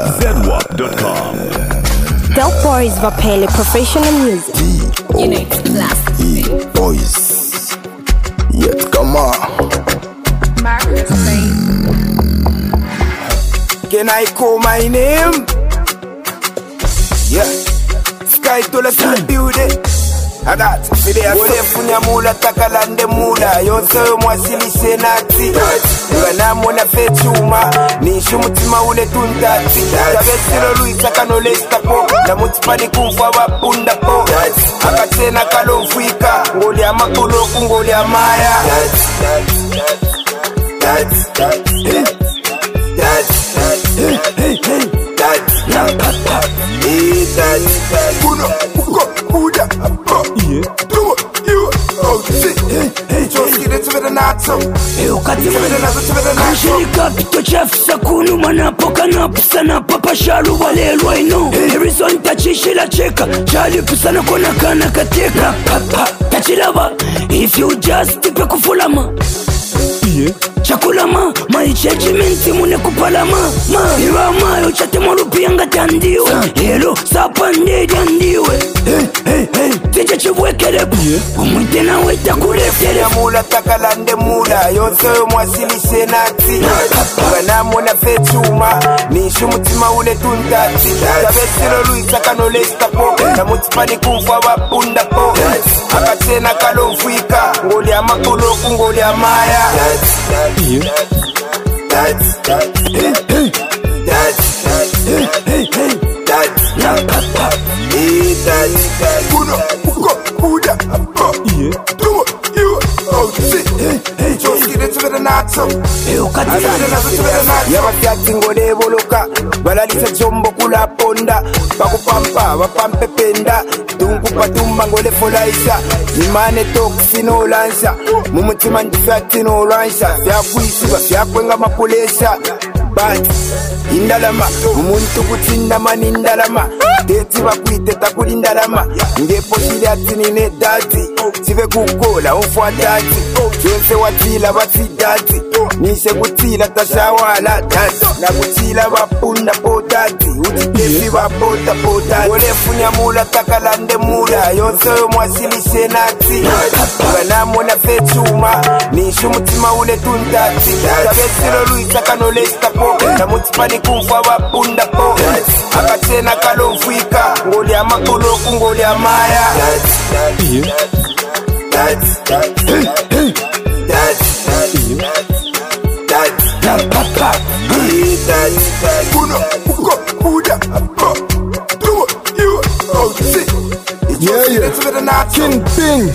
ZWAP.com. Dope Boys Vapele Professional Music. You know it's classic. Boys. Yet come on. Can I call my name? Yeah. Sky to the building. I got video. Wole funya mula takalande mula. Yonse mwasili senati. Ngana mona fechuma. Nishu mutima ule tuntati. Tabesilo luisa kanolesta po. Na mutipani kumfa wapunda po. Akatena kalofwika. Ngoli ya makulo kungoli ya maya. Kanshirika pito chafisa kunu manapoka napusana papa shalu walelwa ino Harrison tachishila cheka chali pusana kona kana kateka Tachilaba if you just tipe kufulama Chakulama, maichechimenti mune kupalama Iwa mayo chate morupi anga tandiwe Hello, sapande jandiwe Teja chivwekerepu Umwite na weta kurefere Mula takalande mula Yonse mwasili senati Ngana mona fechuma Nishu mutima ule tuntati Tabesilo luisa kanolesta po Na mutipani kumfa wapunda po Akatena kalofwika Ngoli ya makulo kungoli ya maya Yabafyatingo boloka balalisa jombo kula ponda bakupampa bapampe penda tunkupa tumba ngole folaisa imane toksino lansa mumutima ndifyatino lansa fyakwisiba fyakwenga mapolesa but indalama umuntu kutsinda mani indalama teti bakwite takuli indalama ngepo shili atinine dati sive kukola ufwa dati jense watila bati dati nise kutila tashawala dati na kutila bapunda po dati utitefi bapota po dati wole funya mula takalande mula yonse mwasili senati ngana mona fechuma nishu mutima ule tuntati tabesilo luisa kanolesta po na mutipani kumfa wapunda po akatena kalofwika ngoli ya makulo kungoli ya maya Kingpin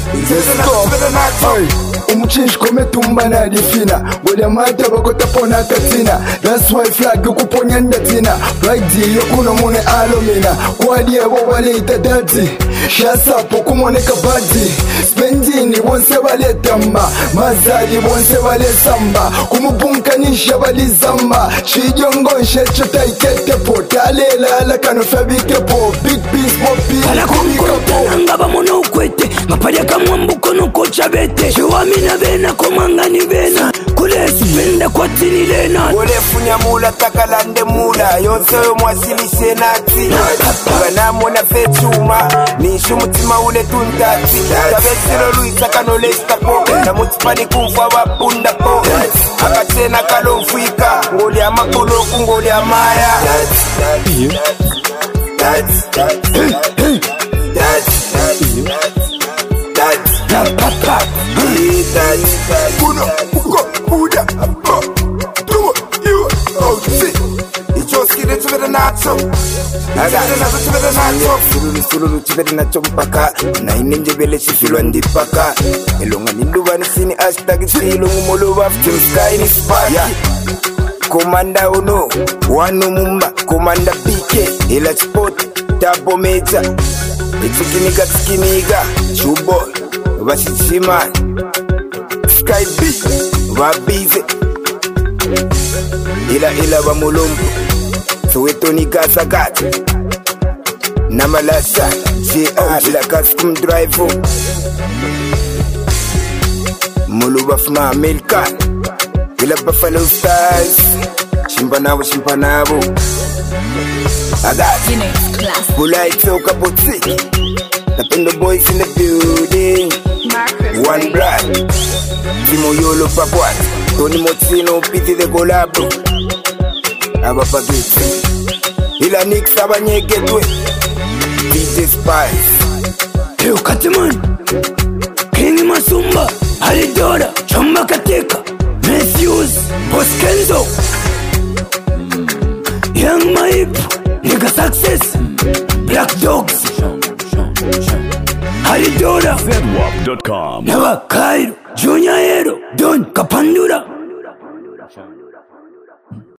umuchinshi kome tumbana difina Golia mata bakota pona katina That's why flag kuponya ndatina Bride yokuno mune alomina Kwadi ebo wale itadati Shasapo kumone kabadi Spendini wonse wale tamba Mazali wonse wale samba Kumubunkanisha wali zamba Chijongo nshecho taikete po Talela ala kano fabike po Big piece popi Kala kumkota nangaba mono ukwete Mapalia kamwambuko nuko chabete Shiwamina vena komangani vena Kule spenda kwa tini lena wole funya mula takalande mula Yonse mwasili senati ngana mona fechuma Nishu mutima ule tuntati Tabesilo luisa kanolesta po Na mutipani kumfa wapunda po Akatena kalofwika ngoli ya makulo kungoli ya maya Sululu chivede nacho mpaka na inenjebele shifilwa ndipaka elonga ninduwa nisini hashtag chilungu molo waftim sky ni spaki Komanda uno wano mumba Komanda PK ila sport tabo meja itsikiniga chubo vashichimani Sky B vabize ila wa mulumbu Soweto ni gasagati Namalasa J.O. la custom drive Mulu of my milk Ila Buffalo Stars Shimpanabo. I got You know it's classic. Polite Soca Boutique. The boys in the building. One blood. Timo Yolo Papuat. Tony Mozzino, Piti de Golabro. Abapagit. Ila Nix Abanye Gateway. DJ Spice. Yo Katiman, King Masumba, Alidora, Chamba Kateka, Matthews, Boskenzo, Young Maip, Nigga Success, Black Dogs, Alidora, ZWAP.com. Nava Cairo, Junior Hero, Don Kapandura.